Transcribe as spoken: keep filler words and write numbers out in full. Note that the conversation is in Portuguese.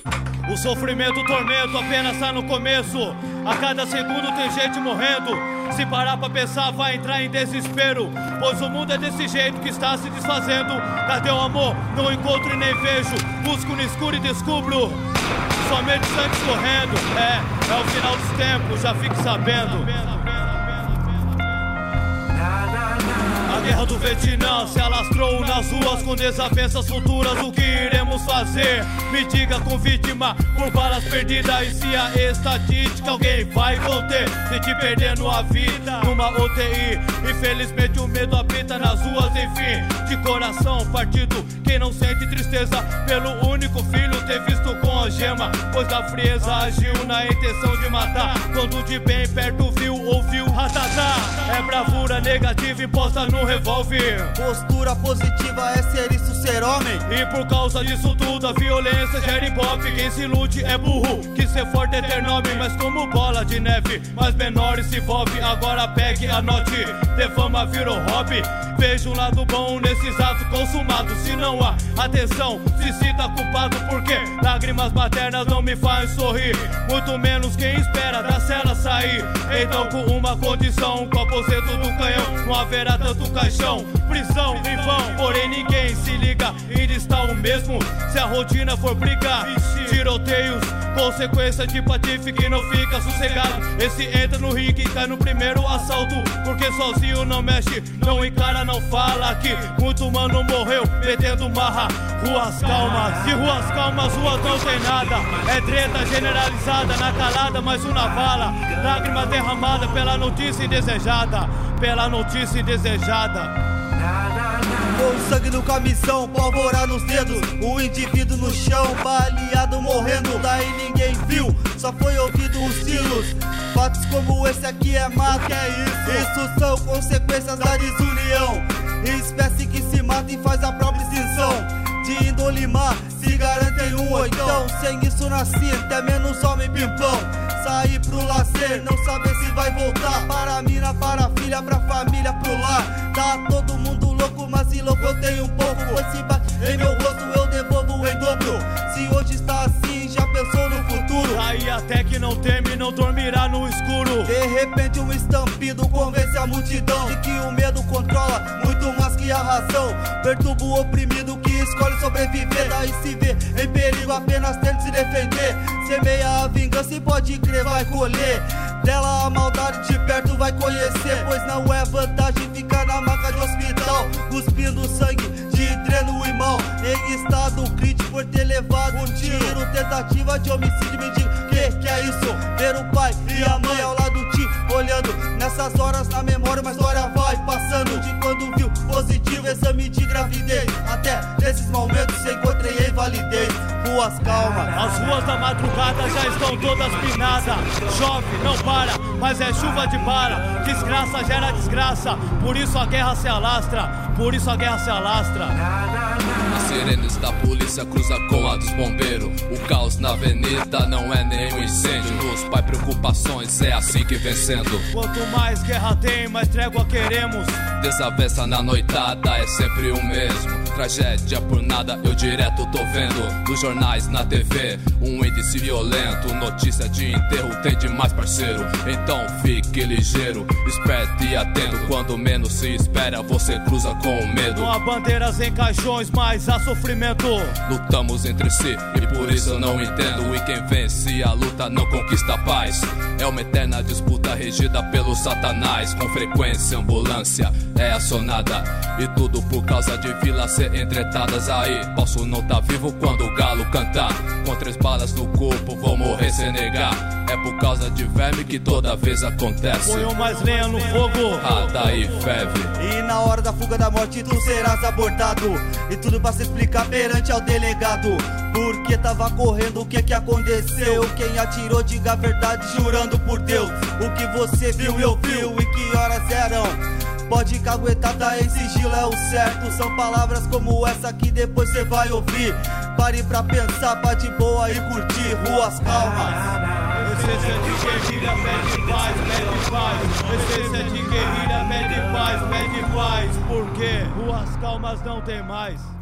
O sofrimento, o tormento apenas tá no começo. A cada segundo tem gente morrendo. Se parar pra pensar vai entrar em desespero, pois o mundo é desse jeito que está se desfazendo. Cadê o amor? Não encontro e nem vejo. Busco no escuro e descubro somente sangue escorrendo. É, é o final dos tempos, já fique sabendo. A guerra do Vietnã se alastrou nas ruas com desavenças futuras. O que iremos fazer? Me diga com vítima por balas perdidas. E se a estatística alguém vai conter de te perdendo a vida numa U T I. Infelizmente o medo habita nas ruas, enfim. De coração partido, quem não sente tristeza pelo único filho ter visto com a gema, pois da frieza agiu na intenção de matar. Quando de bem perto viu, ouviu ratatá. É bravura negativa imposta no revólver. Postura positiva é ser isso, ser homem. E por causa disso tudo a violência gera ibope. Quem se ilude é burro, que ser forte é ter nome. Mas como bola de neve, mais menores se envolve. Agora pegue, anote, de fama virou hobby. Vejo um lado bom nesses atos consumados. Se não há atenção, se sinta culpado. Porque lágrimas maternas não me fazem sorrir, muito menos quem espera da cela sair. Então com uma condição, com o aposento do canhão não haverá tanto caixão. Prisão em vão, porém ninguém se liga. Ainda está o mesmo, se a rotina for brigar. Tiroteios, consequência de patife que não fica sossegado. Esse entra no ringue e cai no primeiro assalto. Porque sozinho não mexe, não encara, não fala. Que muito mano morreu metendo marra. Ruas calmas, e ruas calmas, ruas não tem nada. É treta generalizada, na calada mais uma vala. Lágrima derramada pela notícia indesejada. Pela notícia indesejada. Com sangue no camisão, pólvora nos dedos. O indivíduo no chão, baleado, morrendo. Daí ninguém viu, só foi ouvido os sinos. Fatos como esse aqui é mato, é isso. Isso são consequências da desunião. Espécie que se mata e faz a própria extinção. De índole má, se garantem um oitão. Sem isso nasci, até menos homem pimpão. Sair pro lazer, não saber se vai voltar. Para a mina, para a filha, pra família, pro lar. Tá todo mundo louco, mas se louco eu tenho um pouco. Pois se bate em meu rosto eu devolvo em dobro. Se hoje está assim, já pensou no futuro. Aí até que não teme, não dormirá no escuro. De repente um estampido convence a multidão de que o medo controla muito mais que a razão. Perturba o oprimido que escolhe sobreviver. Daí se vê em perigo, apenas tente se defender. Semeia a vingança e pode crer, vai colher. Dela a maldade de perto vai conhecer. Pois não é vantagem ficar na maca de hospital, cuspindo sangue de dreno e mal. Em estado crítico por ter levado um tiro. Tentativa de homicídio, me diga que que é isso? Ver o pai e a mãe ao lado de ti, olhando. Nessas horas na memória uma história vai passando. De quando viu positivo exame de gravidez, até nesses momentos encontrei invalidez. Ruas calmas, as ruas da madrugada já estão todas pinadas. Chove, não para, mas é chuva de bala. Desgraça gera desgraça, por isso a guerra se alastra. Por isso a guerra se alastra. As sirenes da polícia cruza com a dos bombeiros. O caos na avenida não é nenhum incêndio. Nos pai preocupações, é assim que vencendo. Quanto mais guerra tem, mais trégua queremos. Desavença na noitada é sempre o mesmo. Tragédia por nada eu direto tô vendo. Nos jornais, na T V, um índice violento. Notícia de enterro tem demais, parceiro. Então fique ligeiro, esperto e atento. Quando menos se espera, você cruza com o medo. Não há bandeiras em caixões, mas há sofrimento. Lutamos entre si e por isso eu não entendo. E quem vence a luta não conquista a paz. É uma eterna disputa regida pelo satanás. Com frequência ambulância é acionada. E tudo por causa de vilas ser entretadas. Aí posso não tá vivo quando o galo cantar. Com três balas no corpo vou morrer sem negar. É por causa de verme que toda vez acontece. Põe mais lenha no fogo, ah, daí ferve. E na hora da fuga da morte tu serás abordado. E tudo pra se explicar perante ao delegado. Porque tava correndo, o que que aconteceu? Quem atirou, diga a verdade, jurando por Deus. O que você viu e ouviu e que horas eram? Pode caguetada em sigilo é o certo. São palavras como essa que depois cê vai ouvir. Pare pra pensar, pá de boa e curtir. Ruas calmas. Essência de guerrilha, pede paz, pede paz. Essência de guerrilha, pede paz, pede paz. Por quê? Ruas calmas não tem mais.